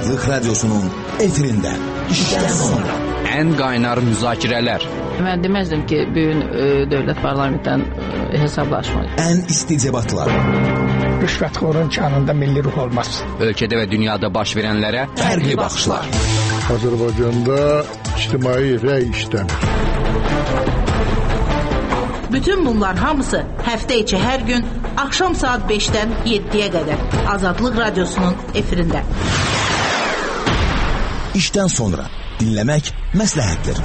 Azadlıq Radyosu'nun efirinde. İşten sonra. En qaynar müzakirələr. Mən deməzdim ki, bugün dövlət parlamentdən hesablaşmaq. En isticebatlar. Rüşvətxorun kanında milli ruh olmaz. Ölkədə və dünyada baş verənlərə Fərqli baxışlar. Azərbaycanda ictimai rəy işləmir. Bütün bunlar hamısı həftə içi hər gün axşam saat 5-dən 7-yə qədər Azadlıq Radyosu'nun efirində. İşten sonra dinlemek məsləhətdir.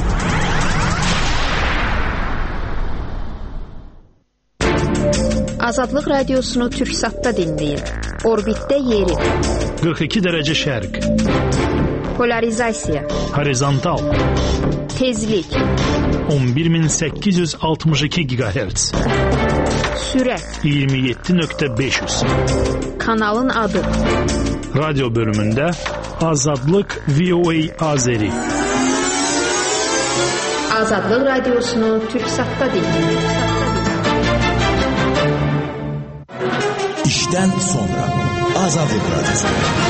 Azadlıq Radiosunu Türksat'ta dinleyin. Orbitdə yeri. 42 dərəcə şərq. Polarizasiya. Horizontal. Tezlik. 11862 GHz. Sürət. 27.500. Kanalın adı. Radyo bölümündə Azadlıq VOA Azeri. Azadlıq Radiosunu Türksat'ta dinleyin. İşten sonra Azadlıq Radyosu.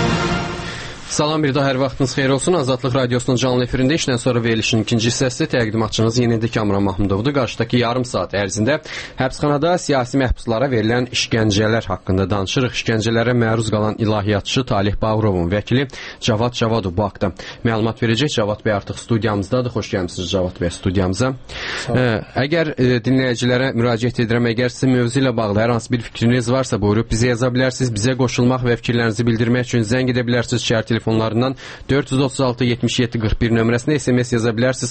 Salam, bir daha hər vaxtınız xeyir olsun. Azadlıq Radyosu'nun canlı efirində işdən sonra verilişin ikinci hissəsi təqdimatçınız yenidir Kamran Mahmudovdur. Qarşıdakı yarım saat ərzində həbsxanada siyasi məhbuslara verilən işgəncələr haqqında danışırıq. İşgəncələrə məruz qalan ilahiyyatçı Talih Bağırovun vəkili Cavad Cavadov bu haqda məlumat verəcək. Cavad bəy artıq studiyamızdadır. Xoş gəlmisiniz Cavad bəy studiyamıza. Əgər dinləyicilərə müraciət edirəm, əgər sizin mövzu ilə bağlı hər hansı bir fikriniz varsa, buyurub bizə yaza bilərsiniz. Bizə qoşulmaq və fikirlərinizi bildirmək üçün zəng edə bilərsiniz. Şəhər telefonlarından 436-77-41 nömrəsinə SMS yaza bilərsiniz.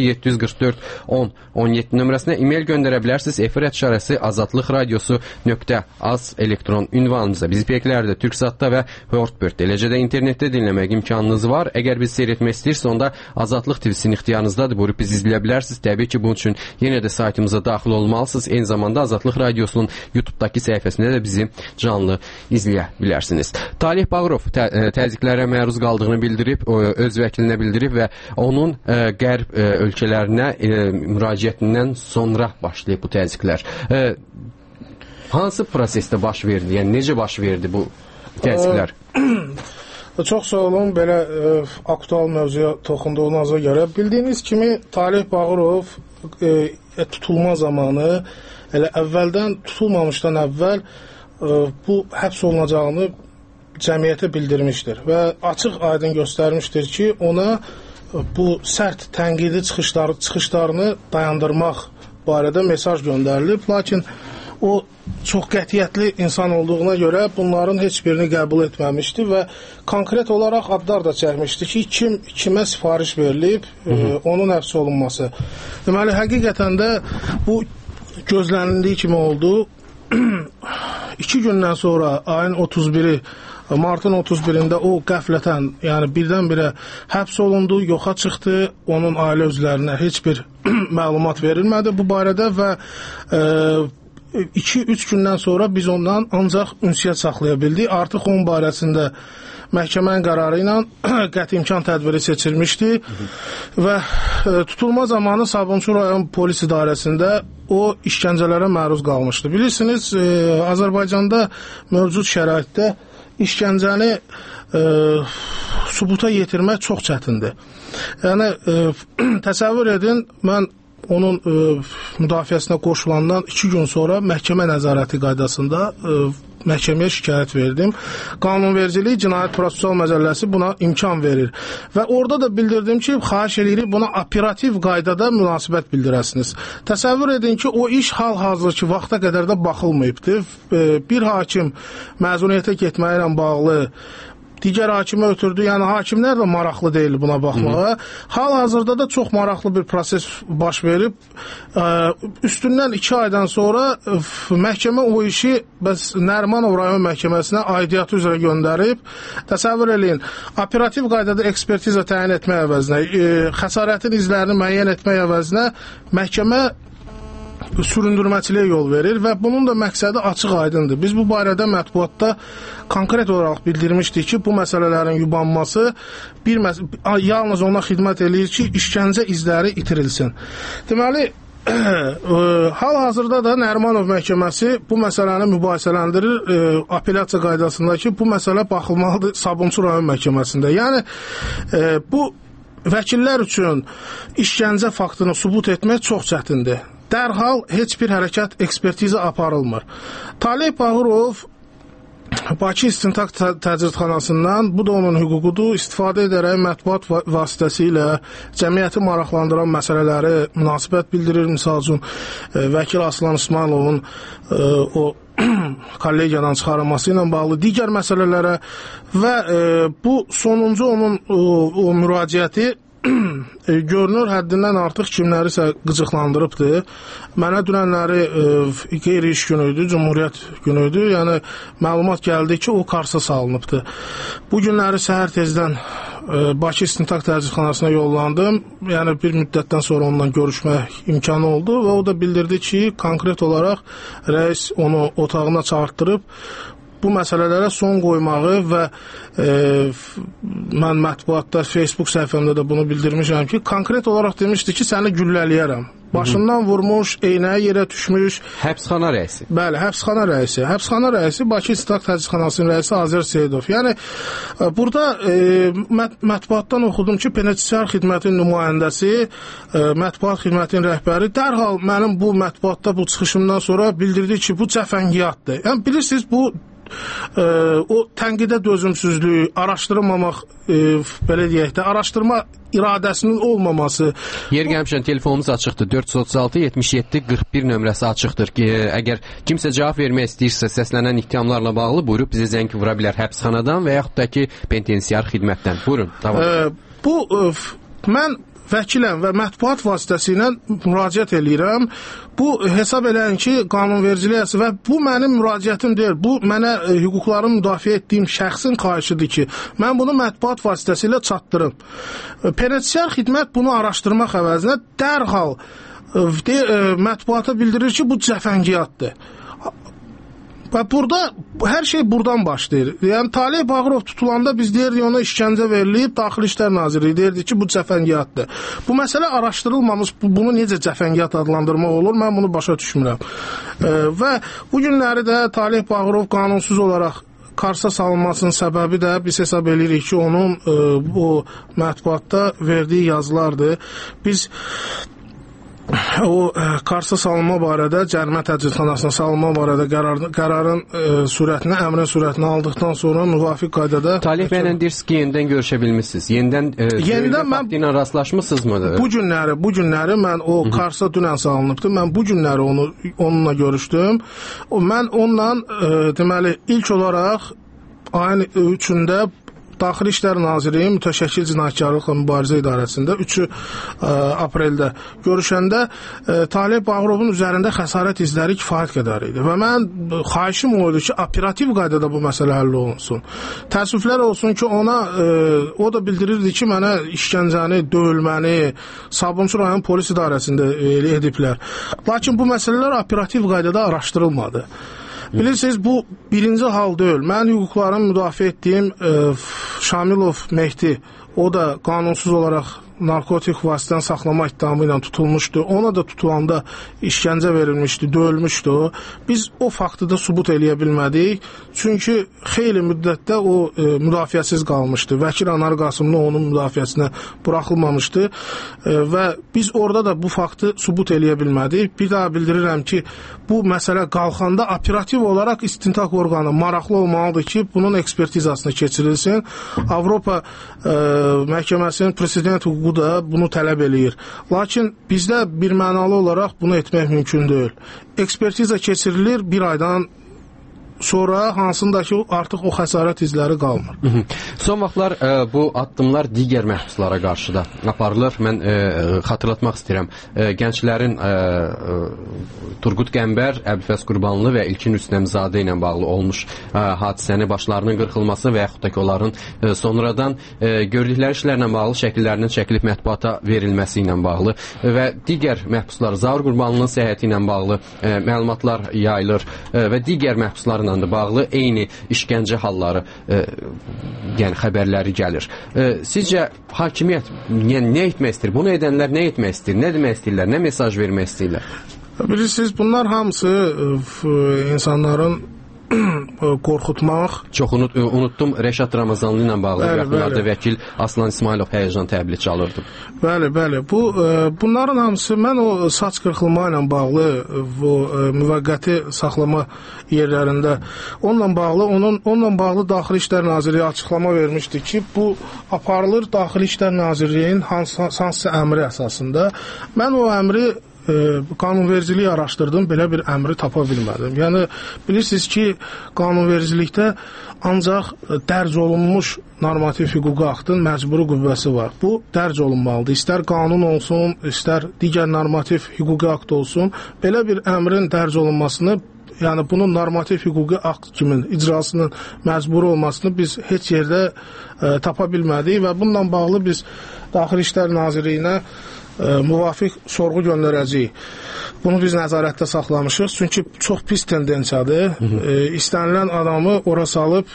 050-744-10-17 nömrəsinə e-mail göndərə bilərsiniz. Efir ətşarəsi azadlıqradiosu.az elektron ünvanımıza. Bizi peklərdə Türksatda və Wordbirddə, eləcə də internetdə dinləmək imkanınız var. Əgər bizi seyretmək istəyirsə, onda Azadlıq TV-sinin ixtiyarınızdadır. Buyurub bizi izləyə bilərsiniz. Təbii ki, bunun üçün yenə də saytımıza daxil olmalısınız. Eyni zamanda Azadlıq Radiosu'nun YouTube-daki səhifəsində də bizi canlı izləyə bilərsiniz. Talih Bağırov təzyiqlərə məruz qaldığını bildirib, öz vəkilinə bildirib və onun qərb ölkələrinə müraciətindən sonra başlayıb bu təzyiqlər. Hansı prosesdə baş verdi? Yəni necə baş verdi bu təzyiqlər? Çox sağ olun, belə aktual mövzuya toxunduğunuza görə. Bildiyiniz kimi Talih Bağırov tutulma zamanı, elə əvvəldən tutulmamışdan əvvəl bu həbs olunacağını cəmiyyətə bildirmişdir və açıq aydın göstərmişdir ki, ona bu sərt tənqidi çıxışlarını dayandırmaq barədə mesaj göndərilib. Lakin o çox qətiyyətli insan olduğuna görə bunların heç birini qəbul etməmişdi və konkret olaraq adlar da çəkmişdi ki, kimə sifariş verilib, onun həbs olunması. Deməli, həqiqətən də bu gözlənildiyi kimi oldu. 2 gündən sonra ayın 31-i, martın 31-də o qəflətən, yəni birdən-birə həbs olundu, yoxa çıxdı, onun ailə üzvlərinə heç bir məlumat verilmədi bu barədə və 2-3 gündən sonra biz ondan ancaq ünsiyyət saxlaya bildik. Artıq onun barəsində məhkəmənin qərarı ilə qəti imkan tədbiri seçilmişdi və tutulma zamanı Sabunçu rayon polis idarəsində o işgəncələrə məruz qalmışdı. Bilirsiniz, Azərbaycanda mövcud şəraitdə işgəncəni sübuta yetirmək çox çətindir. Yəni, təsəvvür edin, mən onun müdafiəsinə qoşulandan 2 gün sonra məhkəmə nəzarəti qaydasında məhkəməyə şikayət verdim. Qanunvericilik Cinayət Prosessual Məcəlləsi buna imkan verir. Və orada da bildirdim ki, xahiş edirik buna operativ qaydada münasibət bildirəsiniz. Təsəvvür edin ki, o iş hal-hazırki vaxta qədər də baxılmayıbdır. Bir hakim məzuniyyətə getməklə bağlı digər hakimə ötürdü. Yəni, hakimlər də maraqlı deyil buna baxmağa. Hal-hazırda da çox maraqlı bir proses baş verib. Üstündən 2 aydan sonra məhkəmə o işi Nərimanov rayon məhkəməsinə aidiyyatı üzrə göndərib. Təsəvvür eləyin, operativ qaydada ekspertiza təyin etmək əvəzinə, xəsarətin izlərini müəyyən etmək əvəzinə məhkəmə süründürməçiliyə yol verir və bunun da məqsədi açıq aydındır. Biz bu barədə mətbuatda konkret olaraq bildirmişdik ki, bu məsələlərin yubanması yalnız ona xidmət eləyir ki, işgəncə izləri itirilsin. Deməli, hal-hazırda da Nərimanov məhkəməsi bu məsələni mübahisələndirir apellyasiya qaydasında ki, bu məsələ baxılmalıdır Sabunçu rayon məhkəməsində. Yəni, bu vəkillər üçün işgəncə faktını sübut etmək çox çətindir. Dərhal heç bir hərəkət ekspertiza aparılmır. Talib Bağırov Bakı İstintaq Təcridxanasından, bu da onun hüququdur, istifadə edərək mətbuat vasitəsilə cəmiyyəti maraqlandıran məsələləri münasibət bildirir. Misal üçün, vəkil Aslan İsmayılovun o kollegiyadan çıxarılması ilə bağlı digər məsələlərə və bu sonuncu onun o müraciəti görünür həddindən artıq kimlərisə qıcıqlandırıbdır. Mənə dünənləri qeyri-iş günüydü, Cumhuriyyət günüydü. Yəni, məlumat gəldi ki, o Karsa salınıbdır. Bu günləri səhər tezdən Bakı İstintaq Təcridxanasına yollandım. Yəni, bir müddətdən sonra onunla görüşmək imkanı oldu və o da bildirdi ki, konkret olaraq rəis onu otağına çağırtdırıb, bu məsələlərə son qoymağı və mən mətbuatda, Facebook səhifəmdə də bunu bildirmişəm ki, konkret olaraq demişdi ki, səni güllələyərəm. Başından vurmuş, eynəyə yerə düşmüş. Həbsxana rəisi. Bəli, həbsxana rəisi. Həbsxana rəisi Bakı İstintaq Təcridxanasının rəisi Azər Seyidov. Yəni, burada mətbuatdan oxudum ki, penitensiar xidmətin nümayəndəsi, mətbuat xidmətinin rəhbəri dərhal mənim bu mətbuatda bu çıxışımdan sonra bildirdi ki, bu cəfəngiyyatdır. Yəni, bilirsiniz, bu o tənqidə dözümsüzlüyü, araşdırmamaq, belə deyək də, araşdırma iradəsinin olmaması. Yer gəlmişən telefonumuz açıqdır. 436-77-41 nömrəsi açıqdır ki, əgər kimsə cavab vermək istəyirsə səslənən ittihamlarla bağlı buyurub bizə zəng vura bilər həbsxanadan və yaxud da ki, penitensiar xidmətdən. Buyurun, davam. Bu, mən vəkiləm və mətbuat vasitəsilə müraciət eləyirəm. Bu, hesab eləyən ki, qanunvericiliyə və bu mənim müraciətim deyil. Bu, mənə hüquqlarımı müdafiə etdiyim şəxsin xahişidir ki, mən bunu mətbuat vasitəsilə çatdırım. Penitensiar xidmət bunu araşdırmaq əvəzinə dərhal mətbuata bildirir ki, bu cəfəngiyyatdır. Və burada, hər şey buradan başlayır. Yəni, Talib Bağırov tutulanda biz deyirdik, ona işgəncə verilib, Daxili İşlər Nazirliyi deyirdik ki, bu cəfəngiyyatdır. Bu məsələ araşdırılmamış, bunu necə cəfəngiyyat adlandırmaq olur, mən bunu başa düşmürəm. Və bu günləri də Talib Bağırov qanunsuz olaraq Karsa salınmasının səbəbi də biz hesab edirik ki, onun o mətbuatda verdiyi yazılardır. Biz o Karsa salınma barədə, cərimə təcridxanasına salınma barədə qərarın sürətini, əmrin sürətini aldıqdan sonra müvafiq qaydada... Talib bəylə deyirsiniz ki, yenidən görüşə bilmişsiniz. Yenidən faktıyla rastlaşmışsınızmı? Bu günləri mən o Karsa dünən salınıbdır. Mən bu günləri onunla görüşdüm. Mən onunla, deməli, ilk olaraq ayın 3-də Daxili İşlər Nazirliyi Mütəşəkkil Cinayətkarlıqla Mübarizə İdarəsində 3 apreldə görüşəndə Talib Bağırovun üzərində xəsarət izləri kifayət qədər idi. Və mən xahişim o idi ki, operativ qaydada bu məsələ həll olunsun. Təəssüflər olsun ki, o da bildirirdi ki, mənə işgəncəni, döyülməni Sabunçu rayon polis idarəsində ediblər. Lakin bu məsələlər operativ qaydada araşdırılmadı. Bilirsiniz, bu birinci hal deyil. Mən hüquqlarımı müdafiə etdiyim Şamilov Mehdi, o da qanunsuz olaraq narkotik vasitəni saxlama iddiamı ilə tutulmuşdu. Ona da tutulanda işgəncə verilmişdi, döyülmüşdü. Biz o faktı da sübut eləyə bilmədik. Çünki xeyli müddətdə o müdafiəsiz qalmışdı. Vəkil Anar Qasımlı onun müdafiəsinə buraxılmamışdı və biz orada da bu faktı sübut eləyə bilmədik. Bir daha bildirirəm ki, bu məsələ qalxanda operativ olaraq istintaq orqanı maraqlı olmalıdır ki, bunun ekspertizasına keçirilsin. Avropa məhkəməsinin prezident hüququ da bunu tələb eləyir. Lakin bizdə bir mənalı olaraq bunu etmək mümkün deyil. Ekspertiza keçirilir bir aydan sonra hansındakı artıq o xəsarət izləri qalmır. Son vaxtlar bu addımlar digər məhbuslara qarşı da aparılır. Mən xatırlatmaq istəyirəm. Gənclərin Turqut Qəmbər, Əbülfəz Qurbanlı və İlkin Rüstəmzadə ilə bağlı olmuş hadisəni, başlarının qırxılması və yaxud da ki, onların sonradan gördükləri işlərlə bağlı şəkillərinin çəkilib mətbuata verilməsi ilə bağlı və digər məhbuslar, Zaur Qurbanlının səhhəti ilə bağlı məlumatlar yayılır və digər məhbusların faktlarla da bağlı eyni işgəncə halları, yəni xəbərləri gəlir. Sizcə hakimiyyət nə etmək istəyir? Bunu edənlər nə etmək istəyir? Nə demək istəyirlər? Nə mesaj vermək istəyirlər? Bilirsiniz, bunlar hamısı insanların qorxutmaq. Çox unutdum, Rəşad Ramazanlı ilə bağlı yaxınlarda vəkil Aslan İsmailov həyəcan təbliğ çalırdı. Bəli. Bunların hamısı, mən o saç qırxılma ilə bağlı, müvəqqəti saxlama yerlərində onunla bağlı Daxili İşlər Nazirliyi açıqlama vermişdi ki, bu aparılır Daxili İşlər Nazirliyinin hansısa əmri əsasında. Mən o əmri qanunvericiliyi araşdırdım, belə bir əmri tapa bilmədim. Yəni, bilirsiniz ki, qanunvericilikdə ancaq dərc olunmuş normativ hüquqi aktın məcburi qüvvəsi var. Bu dərc olunmalıdır. İstər qanun olsun, istər digər normativ hüquqi akt olsun, belə bir əmrin dərc olunmasını, yəni bunun normativ hüquqi akt kimi icrasının məcburi olmasını biz heç yerdə tapa bilmədik və bununla bağlı biz Daxili İşlər Nazirliyinə müvafiq sorğu göndərəcəyik. Bunu biz nəzarətdə saxlamışıq. Çünki çox pis tendensiyadır. İstənilən adamı ora salıb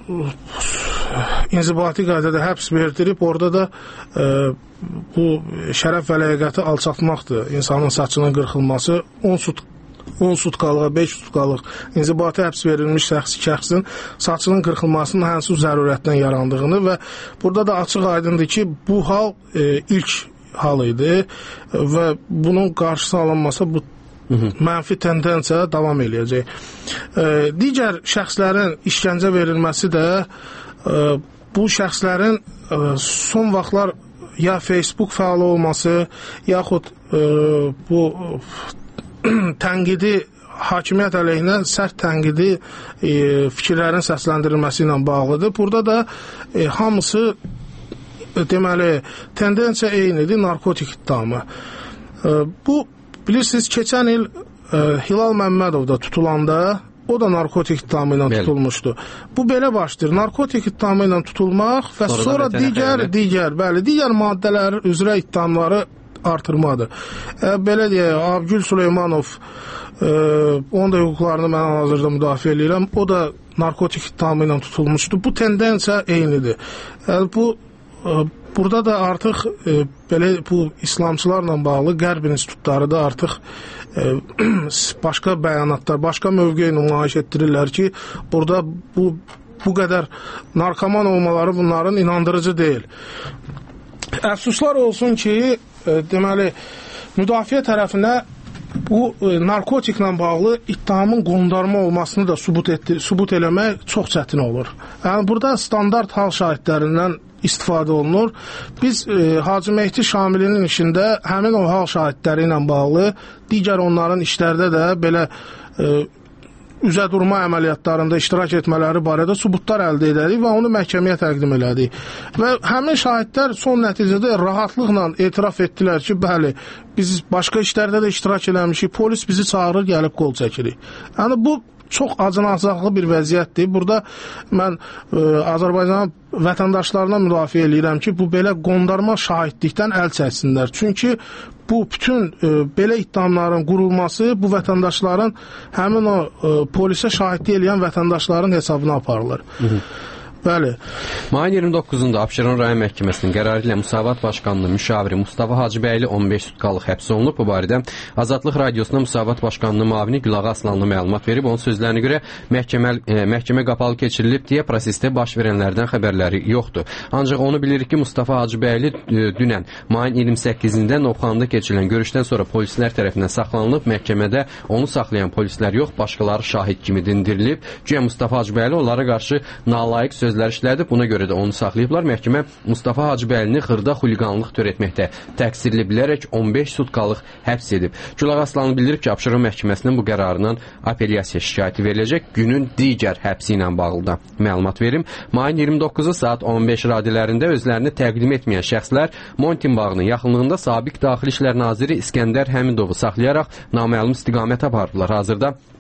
inzibati qaydada həbs verdirib, orada da bu şərəf və ləyaqəti alçaltmaqdır. İnsanın saçının qırxılması 10 sutkalığa, 5 sutkalıq inzibati həbs verilmiş şəxsin saçının qırxılmasının hansı zərurətdən yarandığını və burada da açıq aydındır ki, bu hal ilk hal idi və bunun qarşısı alınmasa bu mənfi tendensiya davam eləyəcək. Digər şəxslərin işgəncə verilməsi də bu şəxslərin son vaxtlar ya Facebook fəal olması, yaxud bu tənqidi hakimiyyət əleyhinə sərt tənqidi fikirlərin səsləndirilməsi ilə bağlıdır. Burada da hamısı deməli, tendensiya eynidir, narkotik ittihamı. Bu, bilirsiniz, keçən il Hilal Məmmədov da tutulanda, o da narkotik ittihamı ilə tutulmuşdu. Bu, belə başdır, narkotik ittihamı ilə tutulmaq və sonra digər maddələr üzrə ittihamları artırmadır. Belə deyək, Abgül Süleymanov, onun da hüquqlarını mən hazırda müdafiə edirəm, o da narkotik ittihamı ilə tutulmuşdu. Bu tendensiya eynidir. Burada da artıq belə bu İslamçılarla bağlı Qərb institutları da artıq başqa bəyanatlar, başqa mövqe nümayiş etdirirlər ki, burada bu qədər narkoman olmaları bunların inandırıcı deyil. Əfsuslar olsun ki, deməli, müdafiə tərəfinə bu narkotiklə bağlı ittihamın qondarma olmasını da sübut eləmək çox çətin olur. Yəni, burada standart hal şahidlərindən istifadə olunur. Biz Hacı Mehdi Şamilinin işində həmin o hal şahidləri ilə bağlı digər onların işlərdə də belə üzə durma əməliyyatlarında iştirak etmələri barədə sübutlar əldə edərik və onu məhkəməyə təqdim elədik. Və həmin şahidlər son nəticədə rahatlıqla etiraf etdilər ki, bəli, biz başqa işlərdə də iştirak eləmişik, polis bizi çağırır, gəlib qol çəkirik. Yəni, bu çox acınacaqlı bir vəziyyətdir. Burada mən Azərbaycan vətəndaşlarına müdafiə edirəm ki, bu belə qondarma şahidlikdən əl çəksinlər. Çünki bu bütün belə ittihamların qurulması bu vətəndaşların həmin o polisə şahidlik edən vətəndaşların hesabına aparılır. Bəli. Mayın 29-da Abşeron rayon məhkəməsinin qərarı ilə Müsavat Başqanının müşaviri Mustafa Hacıbəyli 15 sutkalıq həbs olunub. Bu barədə Azadlıq Radiosuna Müsavat Başqanının müavini Gülağa Aslanlı məlumat verib. Onun sözlərinə görə məhkəmə qapalı keçirilib deyə prosesdə baş verənlərdən xəbərləri yoxdur. Ancaq onu bilirik ki, Mustafa Hacıbəyli dünən mayın 28-də Novxanada keçirilən görüşdən sonra polislər tərəfindən saxlanılıb. Məhkəmədə onu saxlayan polislər yox, başqaları şahid kimi dindirilib. Güya Mustafa Hacıbəyli onlara qarşı nalayiq sözlər işlədib, buna görə də onu saxlayıblar. Məhkəmə Mustafa Hacıbəylini xırda xuliqanlıq törətməkdə təqsirli bilərək 15 sutkalıq həbs edib. Gülağa Aslanlı bildirib ki, Abşeron məhkəməsinin bu qərarından apellyasiya şikayəti veriləcək. Günün digər həbsi ilə bağlı da məlumat verim. Mayın 29-u saat 15 radiolərində özlərini təqdim etməyən şəxslər Montin bağının yaxınlığında sabiq Daxili İşlər Naziri İskəndər Həmidovu saxlayaraq naməlum istiqamətə apardılar. Hazırda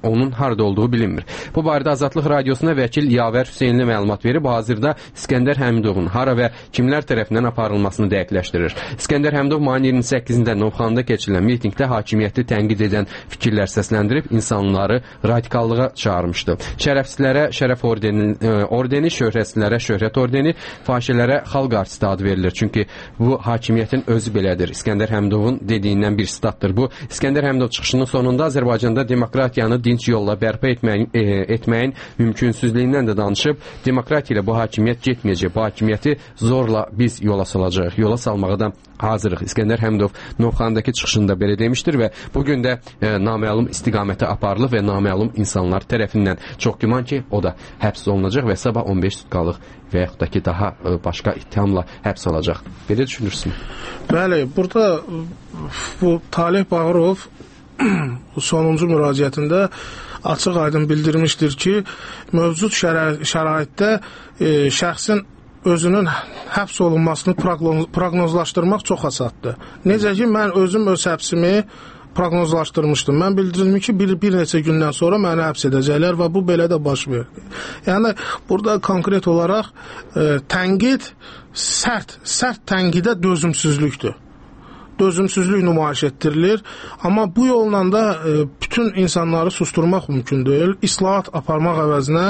onun harda olduğu bilinmir. Bu barədə Azadlıq Radiosuna vəkil Yavər Hüseynli məlumat verib, hazırda İskəndər Həmidovun hara və kimlər tərəfindən aparılmasını dəqiqləşdirir. İskəndər Həmidov mayın 28-də Novxanada keçirilən mitinqdə hakimiyyəti tənqid edən fikirlər səsləndirib, insanları radikallığa çağırmışdı. Şərəfsizlərə şərəf ordeni, şöhrətsizlərə şöhrət ordeni, fahişələrə xalq artisti adı verilir. Çünki bu hakimiyyətin özü belədir. İskəndər Həmidovun dediyindən bir statdır bu. İskəndər Həmidov çıxışının sonunda Azərbaycanda demokratiyanı dinc yolla bərpa etməyin mümkünsüzlüyündən də danışıb, demokratiya ilə bu hakimiyyət getməyəcək. Bu hakimiyyəti zorla biz yola salacağıq. Yola salmağa da hazırıq. İskəndər Həmidov Novxanadakı çıxışında belə demişdir və bugün də naməlum istiqamətə aparılıb və naməlum insanlar tərəfindən çox güman ki, o da həbs olunacaq və sabah 15 tutqalıq və yaxud da ki, daha başqa ittihamla həbs olacaq. Belə düşünürsün? Bəli, burada bu Talih Bağırov sonuncu müraciətində açıq aydın bildirmişdir ki, mövcud şəraitdə şəxsin özünün həbs olunmasını proqnozlaşdırmaq çox asaddır. Necə ki, mən özüm öz həbsimi proqnozlaşdırmışdım. Mən bildirdim ki, bir neçə gündən sonra məni həbs edəcəklər və bu belə də baş verdi. Yəni, burada konkret olaraq tənqid sərt tənqidə dözümsüzlükdür. Dözümsüzlük nümayiş etdirilir. Amma bu yolla da bütün insanları susturmaq mümkün deyil. İslahat aparmaq əvəzinə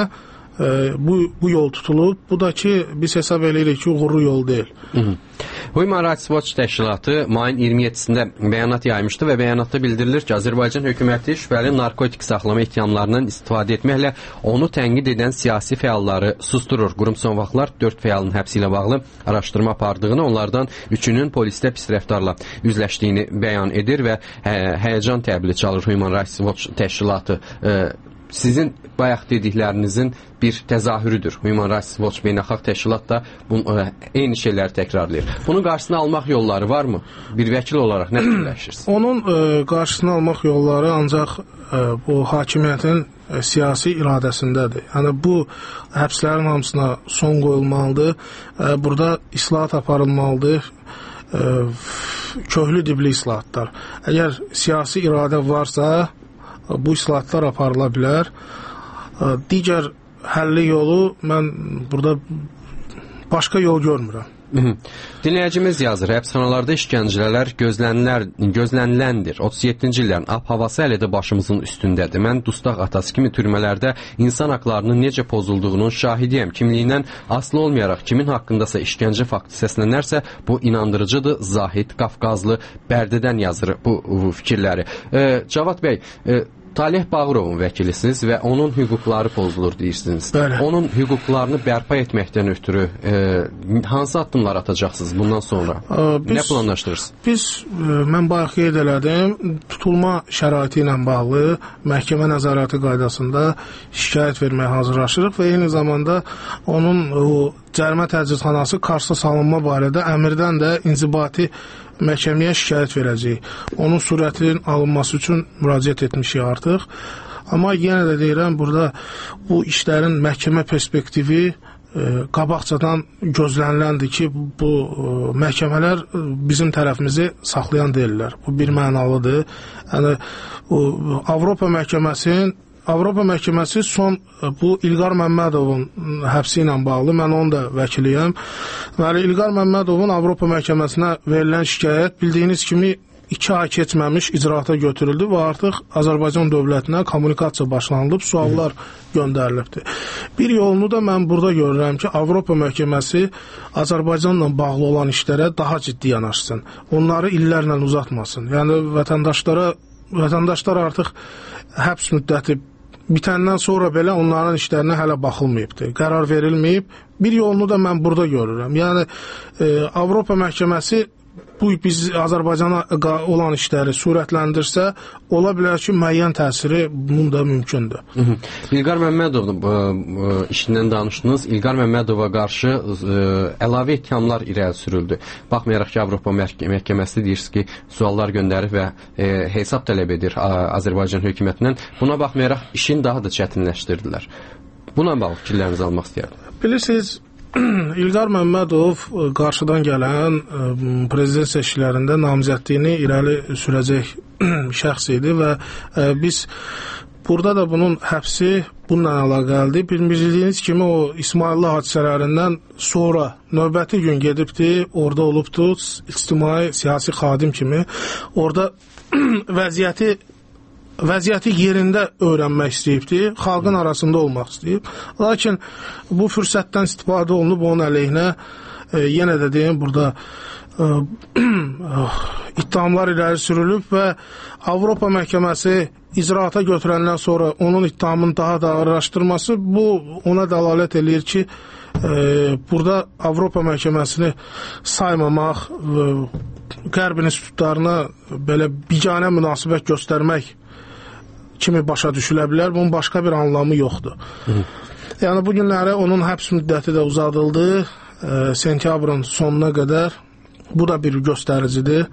bu yol tutulub. Bu da ki, biz hesab edirik ki, uğurlu yol deyil. Human Rights Watch təşkilatı mayın 27-sində bəyanat yaymışdı və bəyanatda bildirilir ki, Azərbaycan hökuməti şübhəli narkotik saxlama ittihamlarından istifadə etməklə onu tənqid edən siyasi fəalları susturur. Qurum son vaxtlar 4 fəalın həbsi ilə bağlı araşdırma apardığını, onlardan 3-ünün polisdə pis rəftarla üzləşdiyini bəyan edir və həyəcan təbili çalır Human Rights Watch təşkilatı. Sizin bayaq dediklərinizin bir təzahürüdür. Human Rights Watch beynəlxalq təşkilat da eyni şeyləri təkrarlayır. Bunun qarşısını almaq yolları varmı? Bir vəkil olaraq nə fikirləşirsiniz? Onun qarşısını almaq yolları ancaq bu hakimiyyətin siyasi iradəsindədir. Yəni bu həbslərin hamısına son qoyulmalıdır. Burada islahat aparılmalıdır. Köhlü dibli islahatlar. Əgər siyasi iradə varsa, bu islahatlar aparıla bilər. Digər həlli yolu mən burada başqa yol görmürəm. Dinləyicimiz yazır, həbsxanalarda işgəncələr gözləniləndir. 37-ci illərin ab-havası hələ də başımızın üstündədir. Mən dustaq atası kimi türmələrdə insan haqlarının necə pozulduğunun şahidiyəm. Kimliyindən asılı olmayaraq kimin haqqındasa işgəncə faktı səslənərsə, bu inandırıcıdır. Zahid Qafqazlı Bərdədən yazır bu fikirləri. Cavad bəy, Talih Bağırovun vəkilisiniz və onun hüquqları pozulur deyirsiniz. Bəli. Onun hüquqlarını bərpa etməkdən ötürü hansı addımlar atacaqsınız bundan sonra? Nə planlaşdırırsınız? Mən bayaq qeyd elədim, tutulma şəraiti ilə bağlı məhkəmə nəzarəti qaydasında şikayət verməyə hazırlaşırıq və eyni zamanda onun cərimə təcridxanası qarşısına salınma barədə əmirdən də inzibati məhkəməyə şikayət verəcəyik. Onun surətinin alınması üçün müraciət etmişik artıq. Amma yenə də deyirəm, burada bu işlərin məhkəmə perspektivi qabaqcadan gözləniləndir ki, bu məhkəmələr bizim tərəfimizi saxlayan deyirlər. Bu bir mənalıdır. Yəni, Avropa məhkəməsi son bu İlqar Məmmədovun həbsi ilə bağlı, mən onun da vəkiliyəm. İlqar Məmmədovun Avropa məhkəməsinə verilən şikayət bildiyiniz kimi 2 ay keçməmiş icraata götürüldü və artıq Azərbaycan dövlətinə kommunikasiya başlanılıb, suallar göndərilibdir. Bir yolunu da mən burada görürəm ki, Avropa məhkəməsi Azərbaycanla bağlı olan işlərə daha ciddi yanaşsın. Onları illərlə uzatmasın. Yəni, vətəndaşlar artıq həbs müddəti bitəndən sonra belə onların işlərinə hələ baxılmayıbdır. Qərar verilməyib. Bir yolunu da mən burada görürəm. Yəni, Avropa məhkəməsi biz Azərbaycana olan işləri sürətləndirsə, ola bilər ki, müəyyən təsiri bunun da mümkündür. İlqar Məmmədovun işindən danışdınız. İlqar Məmmədova qarşı əlavə ittihamlar irəli sürüldü. Baxmayaraq ki, Avropa məhkəməsi deyirsiniz ki, suallar göndərir və hesab tələb edir Azərbaycan hökumətindən. Buna baxmayaraq işin daha da çətinləşdirdilər. Buna bağlı fikirlərinizi almaq istəyərdim. Bilirsiniz, İlqar Məmmədov qarşıdan gələn prezident seçkilərində namizədliyini irəli sürəcək şəxs idi və biz Burada da bunun həbsi bununla əlaqəlidir. Bildiyiniz kimi o İsmailli hadisələrindən sonra növbəti gün gedibdi, orada olubdu, ictimai siyasi xadim kimi. Orada vəziyyəti yerində öyrənmək istəyibdi, xalqın arasında olmaq istəyib. Lakin bu fürsətdən istifadə olunub onun əleyhinə, yenə də deyim, burada ittihamlar irəli sürülüb və Avropa məhkəməsi icraata götürəndən sonra onun ittihamını daha da araşdırması bu ona dəlalət eləyir ki, burada Avropa məhkəməsini saymamaq, qərb institutlarına belə biganə münasibət göstərmək kimi başa düşülə bilər. Bunun başqa bir anlamı yoxdur. Yəni bu günləri onun həbs müddəti də uzadıldı. Sentyabrın sonuna qədər. Bu da bir göstəricidir.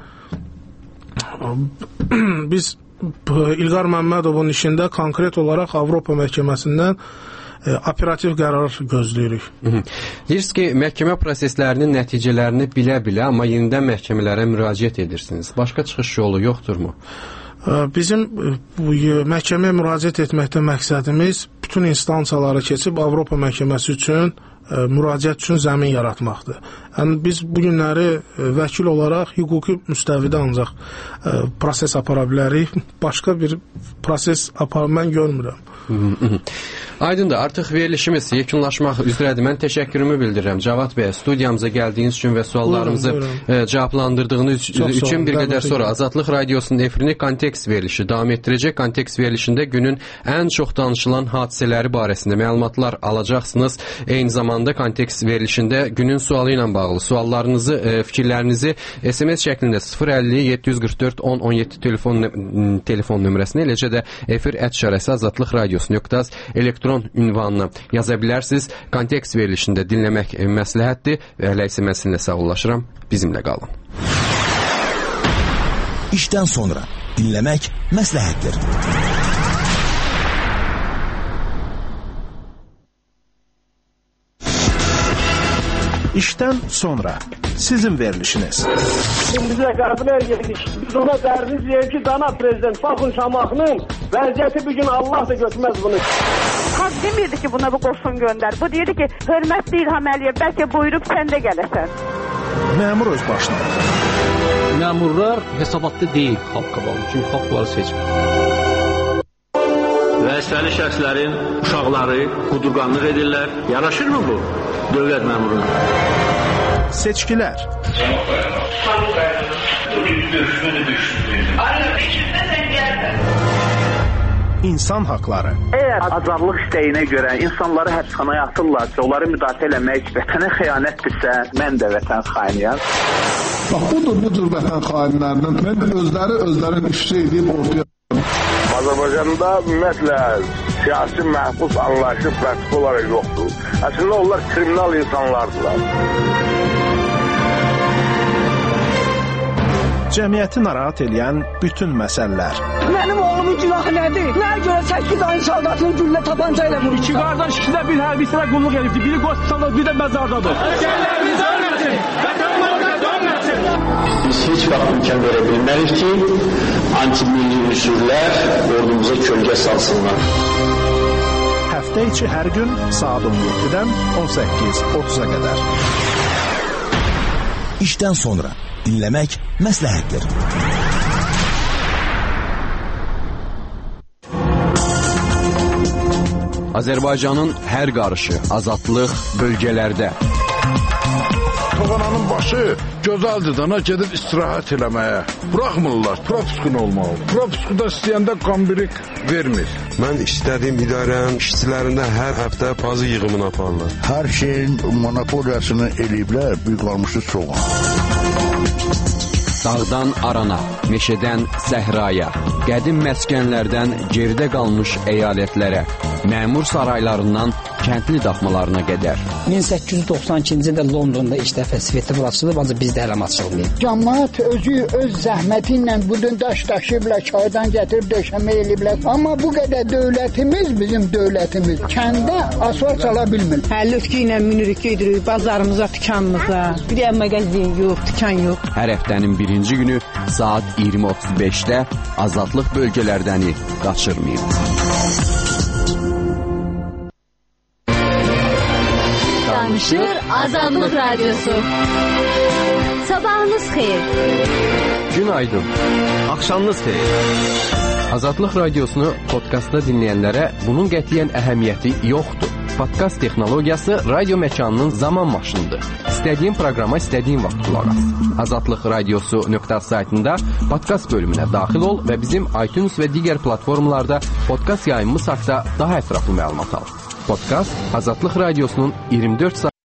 Biz İlqar Məmmədovun işində konkret olaraq Avropa məhkəməsindən operativ qərar gözləyirik. Deyirsiniz ki, məhkəmə proseslərinin nəticələrini bilə-bilə, amma yenidən məhkəmələrə müraciət edirsiniz. Başqa çıxış yolu yoxdurmu? Bizim məhkəməyə müraciət etməkdə məqsədimiz bütün instansiyaları keçib Avropa məhkəməsi üçün müraciət üçün zəmin yaratmaqdır. Yəni biz bu günləri vəkil olaraq hüquqi müstəvidə ancaq proses apara bilərik. Başqa bir proses mən görmürəm. Aydındır, artıq verilişimiz yekunlaşmaq üzrədir. Mən təşəkkürümü bildirirəm Cavad bəy, studiyamıza gəldiyiniz üçün və suallarımızı cavablandırdığınız üçün. Bir qədər sonra Azadlıq Radiosunun efrini Kontekst verilişi davam etdirəcək. Kontekst verilişində günün ən çox danışılan hadisələri barəsində məlumatlar alacaqsınız. Eyni zamanda Kontekst verilişində günün sualı ilə bağlı suallarınızı, fikirlərinizi SMS şəklində 050-744-1017 telefon nömrəsinə, eləcə də efir@azadlıqradiosu.az elektron ünvanına yaza bilərsiniz. Kontekst verilişində dinləmək məsləhətdir və hələ isə mən sizinlə sağollaşıram. Bizimlə qalın. İşdən sonra dinləmək məsləhətdir. İşdən sonra sizin verilişiniz. Bizə qəbul edirik. Biz ona dərdiz deyir ki, cənab prezident, baxın Şamaxının vəziyyəti bir gün Allah da götürməz bunu. Xalq demirdi ki, buna bu qoşun göndər. Bu deyirdi ki, hörmətli İlham Əliyev, bəlkə buyurub sən də gələsən. Məmur öz başına. Məmurlar hesabatlı deyil xalq qabağında, çünki xalq bunları seçmir. Vəzifəli şəxslərin uşaqları qudurqanlıq edirlər. Yaraşırmı bu dövlət məmuruna? Seçkilər. İnsan haqları. Əgər azadlıq istəyinə görə insanları həbsxanaya atırlarsa, onları müdafiə eləmək vətənə xəyanətdirsə, mən də vətən xainiyəm. Bax, bu cür vətən xainlərinin mən özlərini işçi edib ortaya. Azərbaycanda ümumiyyətlə siyasi məhbus anlayışı pratik olaraq yoxdur. Əslində onlar kriminal insanlardılar. Cəmiyyəti narahat edən bütün məsələlər. Mənim oğlumun günahı nədir? Nəyə görə 8 ayın soldatını güllə tapanca ilə vurur? İki qardaş, ikisi də bir hərbisinə qulluq edibdi. Biri qospitalda, biri də məzardadır. Əsgərlərimiz ölməsin! Vətənlərimiz ölməsin! Biz heç vaxt imkan verə bilmərik ki, anti-milli ünsürlər ordumuza kölgə salsınlar. Həftə içi hər gün saat 17-dən 18:30-a qədər. İşdən sonra dinləmək məsləhətdir. Azərbaycanın hər qarışı, azadlıq bölgələrdə. Toğananın başı gözəldir dana gedib istirahət eləməyə. Buraxmırlar, propiskun olmalı. Propiskuda istəyəndə qambirik vermir. Mən istədiyim idarənin işçilərində hər həftə pazı yığımını aparırlar. Hər şeyin monopoliyasını eləyiblər, bir qalmışı çoğun. Dağdan arana, meşədən səhraya, qədim məskənlərdən geridə qalmış əyalətlərə, məmur saraylarından kəndli daxmalarına qədər. 1892-ci ildə Londonda ilk dəfə Svetofor açılıb, ancaq bizdə hələ açılmayıb. Cəmaət özü öz zəhməti ilə budun daş daşıyıblar, çaydan gətirib döşəmə eləyiblər. Amma bu qədər dövlətimiz, bizim dövlətimiz kəndə asfalt çala bilmir. Həlütkü ilə minirik gedirik bazarımıza, dükanımıza. Bir yer mağazin yox, dükan yox. Hər həftənin birinci günü saat 20:35-də azadlıq bölgələrdəni qaçırmayın. danışır Azadlıq Radiosu. Sabahınız xeyir. Günaydın. Axşamınız xeyir. Azadlıq Radiosunu podkastda dinləyənlərə bunun qətiyyən əhəmiyyəti yoxdur. Podkast texnologiyası radio məkanının zaman maşınıdır. İstədiyin proqrama istədiyin vaxt qulaq as. Azadlıq Radiosu.saytında podkast bölümünə daxil ol və bizim iTunes və digər platformalarda podkast yayımımız haqqında daha ətraflı məlumat al. Podkast Azadlıq Radiosunun 24 saat